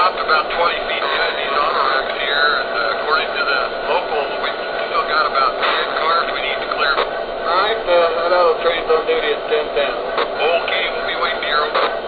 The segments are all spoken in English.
stopped about 20 feet behind these auto wrecks here, and according to the locals, we've still got about 10 cars we need to clear. Alright, that auto train's on duty at 1010. Okay, we'll be waiting here.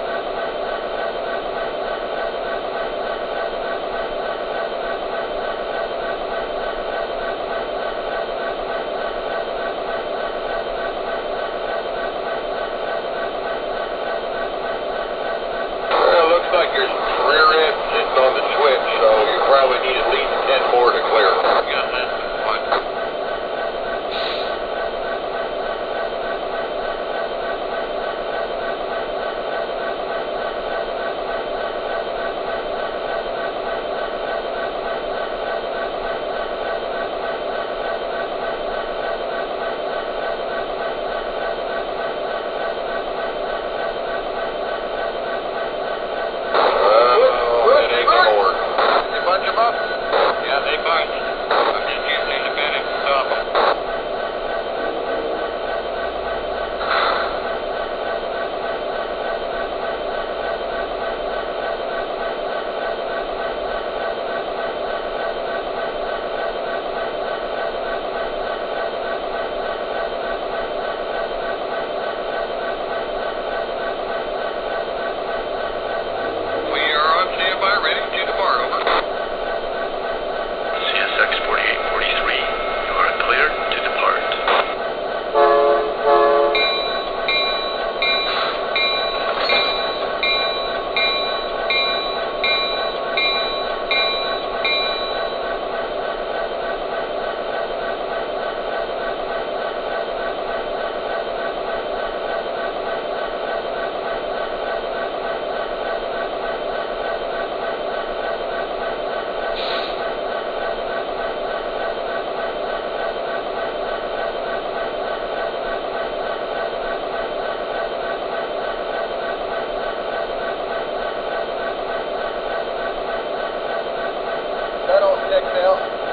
Looks like your rear end sitting on the switch, so you probably need at least 10 more to clear. Yeah, that's fine. Bunch them up? Yeah, they bunched. I'm just using the minute to stop them. We are on standby, ready to depart, over. CSX 4843, you are clear to depart. That all sticks out.